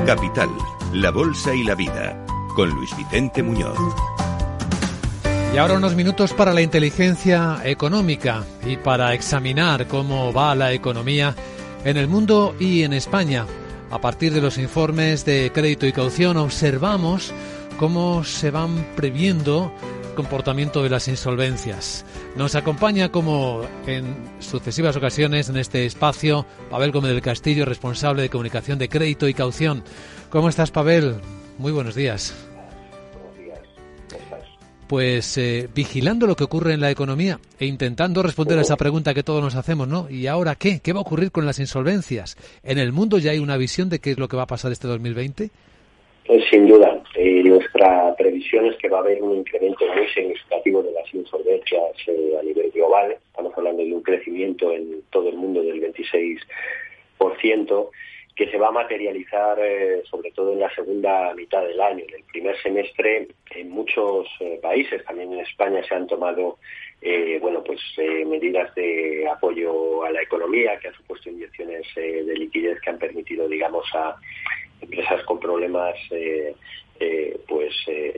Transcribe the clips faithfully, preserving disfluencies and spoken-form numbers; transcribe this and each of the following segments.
Capital, la Bolsa y la Vida, con Luis Vicente Muñoz. Y ahora unos minutos para la inteligencia económica y para examinar cómo va la economía en el mundo y en España. A partir de los informes de crédito y caución observamos cómo se van previendo el comportamiento de las insolvencias. Nos acompaña, como en sucesivas ocasiones en este espacio, Pavel Gómez del Castillo, responsable de comunicación de crédito y caución. ¿Cómo estás, Pavel? Muy buenos días. Buenos días. ¿Cómo estás? Pues eh, vigilando lo que ocurre en la economía e intentando responder a esa pregunta que todos nos hacemos, ¿no? ¿Y ahora qué? ¿Qué va a ocurrir con las insolvencias? ¿En el mundo ya hay una visión de qué es lo que va a pasar este dos mil veinte? Pues sin duda. Eh, nuestra previsión es que va a haber un incremento muy significativo de las insolvencias eh, a nivel global. Estamos hablando de un crecimiento en todo el mundo del veintiséis por ciento, que se va a materializar eh, sobre todo en la segunda mitad del año. En el primer semestre, en muchos eh, países, también en España, se han tomado eh, bueno, pues eh, medidas de apoyo a la economía, que han supuesto inyecciones eh, de liquidez que han permitido, digamos, a empresas con problemas eh, eh, pues eh,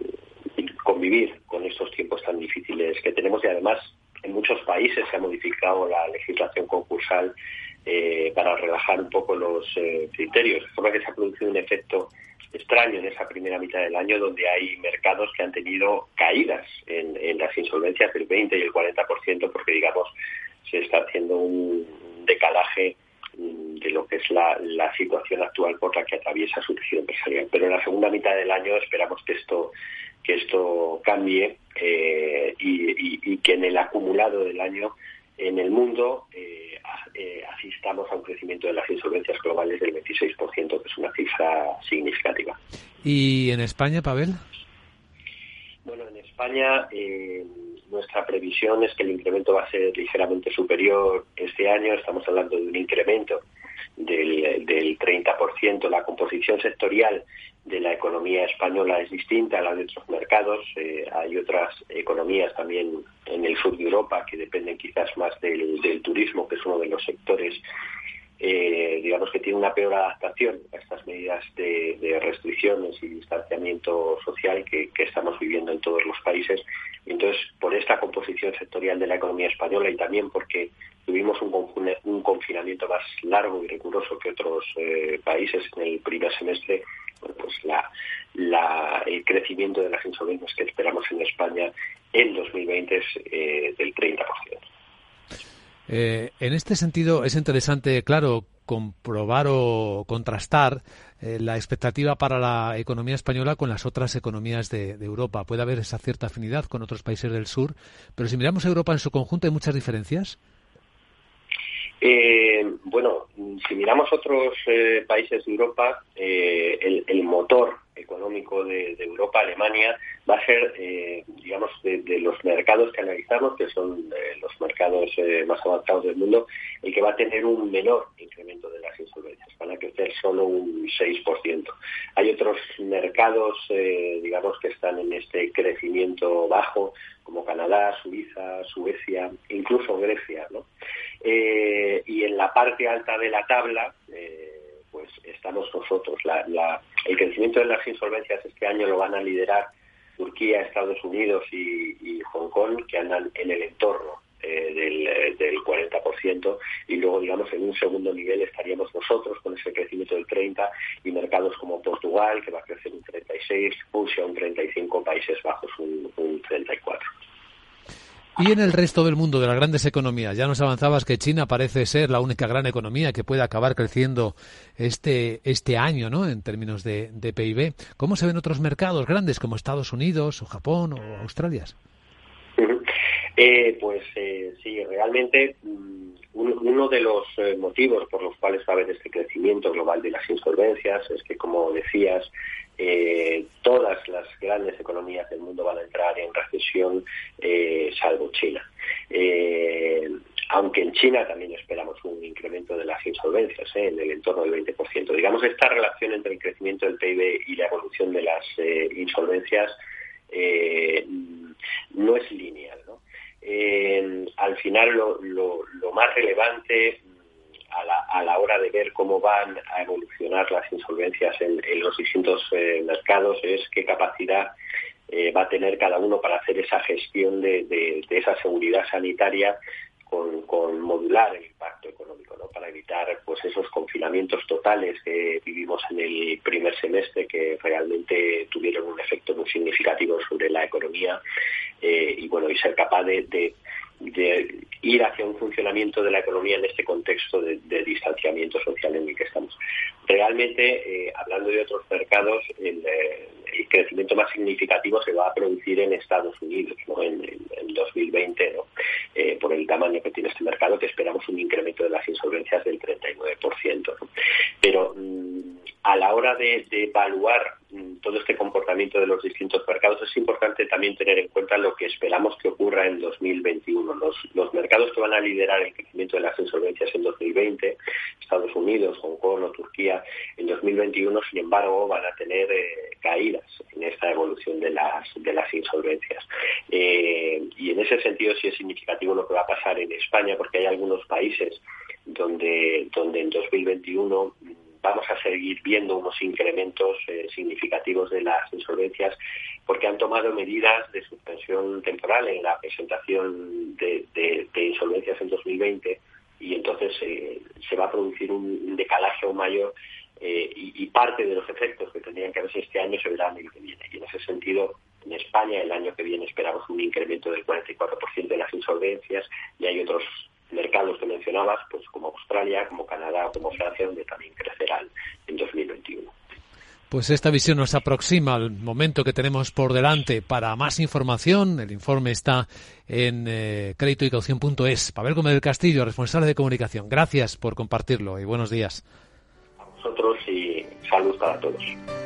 convivir con estos tiempos tan difíciles que tenemos. Y además en muchos países se ha modificado la legislación concursal eh, para relajar un poco los eh, criterios, de forma que se ha producido un efecto extraño en esa primera mitad del año, donde hay mercados que han tenido caídas en, en las insolvencias del veinte y el cuarenta por ciento, porque digamos se está haciendo un decalaje de lo que es la, la situación actual por la que atraviesa su tejido empresarial. Pero en la segunda mitad del año esperamos que esto que esto cambie eh, y, y, y que en el acumulado del año en el mundo eh, eh, asistamos a un crecimiento de las insolvencias globales del veintiséis por ciento, que es una cifra significativa. ¿Y en España, Pavel? Bueno, en España eh, nuestra previsión es que el incremento va a ser ligeramente superior este año. Estamos hablando de un incremento del, del treinta por ciento. La composición sectorial de la economía española es distinta a la de otros mercados. Eh, hay otras economías también en el sur de Europa que dependen quizás más del, del turismo, que es uno de los sectores Eh, digamos que tiene una peor adaptación a estas medidas de, de restricciones y distanciamiento social que, que estamos viviendo en todos los países. Entonces, por esta composición sectorial de la economía española y también porque tuvimos un, un confinamiento más largo y riguroso que otros eh, países en el primer semestre, bueno, pues la, la, el crecimiento de las insolvencias que esperamos en España en dos mil veinte es eh, del treinta por ciento. Eh, en este sentido es interesante, claro, comprobar o contrastar eh, la expectativa para la economía española con las otras economías de, de Europa. Puede haber esa cierta afinidad con otros países del sur, pero si miramos a Europa en su conjunto, ¿hay muchas diferencias? Eh, bueno, si miramos otros eh, países de Europa, eh, el, el motor económico de, de Europa, Alemania, va a ser, eh, digamos, de, de los mercados que analizamos, que son eh, los mercados eh, más avanzados del mundo, el que va a tener un menor incremento de las insolvencias. Van a crecer solo un seis por ciento. Hay otros mercados, eh, digamos, que están en este crecimiento bajo, como Canadá, Suiza, Suecia, incluso Grecia, ¿no? Eh, y en la parte alta de la tabla, eh, pues estamos nosotros. La, la, el crecimiento de las insolvencias este año lo van a liderar Turquía, Estados Unidos y, y Hong Kong, que andan en el entorno eh, del, del cuarenta por ciento, y luego, digamos, en un segundo nivel estaríamos nosotros con ese crecimiento del treinta por ciento, y mercados como Portugal, que va a crecer un treinta y seis por ciento, Rusia un treinta y cinco por ciento, Países Bajos un, un treinta y cuatro por ciento. Y en el resto del mundo, de las grandes economías, ya nos avanzabas que China parece ser la única gran economía que puede acabar creciendo este este año, ¿no?, en términos de, de P I B. ¿Cómo se ven otros mercados grandes como Estados Unidos o Japón o Australia? Uh-huh. Eh, pues eh, sí, realmente um, uno de los eh, motivos por los cuales va a haber este crecimiento global de las insolvencias es que, como decías, eh, todas las grandes economías del mundo van a entrar en recesión, eh, salvo China. Eh, aunque en China también esperamos un incremento de las insolvencias, eh, en el entorno del veinte por ciento. Digamos, esta relación entre el crecimiento del P I B y la evolución de las eh, insolvencias eh, no es lineal, ¿no? Eh, al final lo, lo, lo más relevante a la, a la hora de ver cómo van a evolucionar las insolvencias en, en los distintos eh, mercados es qué capacidad eh, va a tener cada uno para hacer esa gestión de, de, de esa seguridad sanitaria con, con modular el impacto económico, ¿no? Para evitar pues esos confinamientos totales que vivimos en el primer semestre, que realmente tuvieron un efecto muy significativo sobre la economía, eh, y bueno, y ser capaz de, de de ir hacia un funcionamiento de la economía en este contexto de, de distanciamiento social en el que estamos. Realmente, eh, hablando de otros mercados, el, eh, el crecimiento más significativo se va a producir en Estados Unidos, ¿no? En, en, en dos mil veinte, ¿no? Eh, por el tamaño que tiene este mercado, que esperamos un incremento de las insolvencias del treinta y nueve por ciento, ¿no? Pero mmm, a la hora de, de evaluar mmm, todo este comportamiento de los distintos mercados, es importante también tener en cuenta lo que esperamos que ocurra en dos mil veintiuno. Los, los mercados que van a liderar el crecimiento de las insolvencias en dos mil veinte, Estados Unidos, Hong Kong o Turquía, en dos mil veintiuno, sin embargo, van a tener eh, caídas en esta evolución de las de las insolvencias. Eh, y en ese sentido sí es significativo lo que va a pasar en España, porque hay algunos países donde, donde en dos mil veintiuno vamos a seguir viendo unos incrementos eh, significativos de las insolvencias, porque han tomado medidas de suspensión temporal en la presentación de, de, de insolvencias en dos mil veinte, y entonces eh, se va a producir un decalaje aún mayor, eh, y, y parte de los efectos que tendrían que verse este año se verán el que viene. Y en ese sentido, en España el año que viene esperamos un incremento del cuarenta y cuatro por ciento de las insolvencias, y hay otros mercados que mencionabas, pues como Australia, como Canadá o como Francia, donde también crecerán en dos mil veintiuno. Pues esta visión nos aproxima al momento que tenemos por delante. Para más información, el informe está en eh, crédito y caución punto es. Pavel Gómez del Castillo, responsable de comunicación. Gracias por compartirlo y buenos días. A vosotros y salud para todos.